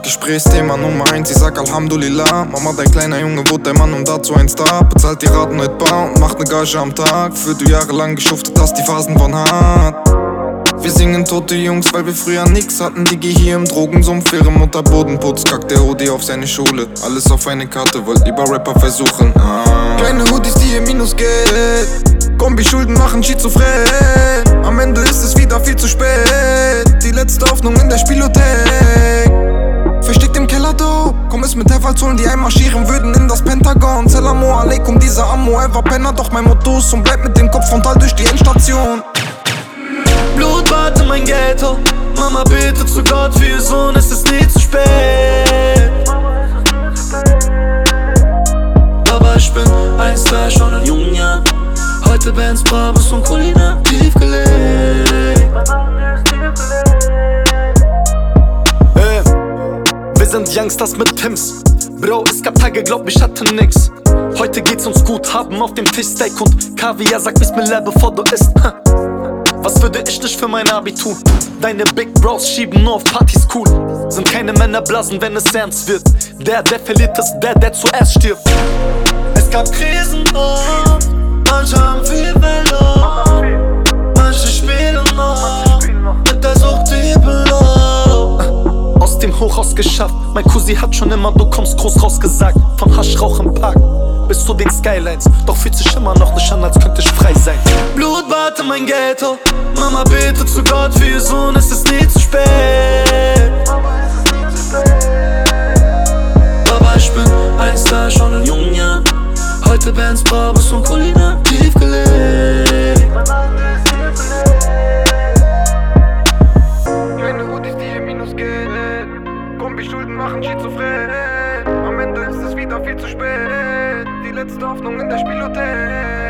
Gesprächsthema Nummer 1, ich sag Alhamdulillah. Mama, dein kleiner Junge wurde dein Mann und dazu ein Star. Bezahlt die Raten heute bar und macht ne Gage am Tag. Für du jahrelang geschuftet hast, die Phasen waren hart. Wir singen tote Jungs, weil wir früher nix hatten. Digi hier im Drogensumpf, ihre Mutter Boden putzt. Kackt der Hoodie auf seine Schule. Alles auf eine Karte, wollt lieber Rapper versuchen. Kleine Hoodies, die ihr Minus geht. Kombi-Schulden machen schizophren. Am Ende ist es wieder viel zu spät. Die letzte Hoffnung in der Spielothek. Versteckt im Keller, do. Komm es mit Hefals holen, die einmarschieren würden in das Pentagon. Salamu alaikum, dieser Ammo, er war Penner. Doch mein Motto ist und bleibt mit dem Kopf frontal durch die Endstation. Blutbad in mein Ghetto. Mama betet zu Gott für ihr Sohn, es ist nie zu spät. Aber ich bin ein Star schon in jungen Jahren. Heute Benz, Brabus und Colina tiefgelegt. Wir sind Youngsters mit Tims. Bro, es gab Tage, glaub ich hatte nix. Heute geht's uns gut, haben auf dem Tisch Steak und Kaviar. Sag Bismillah, bevor du isst. Was würde ich nicht für mein Abitur? Deine Big Bros schieben nur auf Partys cool. Sind keine Männer blasen, wenn es ernst wird. Der verliert ist der zuerst stirbt. Es gab Krisen, manche haben viel verloren. Manche spielen noch mit der Sucht übel. Aus dem Hochhaus geschafft. Mein Cousin hat schon immer, du kommst groß rausgesagt. Von Haschrauch im Park bis zu den Skylines. Doch fühlt sich immer noch nicht an, als könnte ich frei sein. Blutbad in mein Ghetto. Mama betet zu Gott für ihr Sohn, es ist nie zu spät. Aber ich bin ein Star schon in jungen Jahren. Heute Benz, Brabus und Colina tiefgelegt. Kleine Hoodies, die ihr Minus geht. Kombi-Schulden machen schizophren. Am Ende ist es wieder viel zu spät. Die letzte Hoffnung in der Spielothek.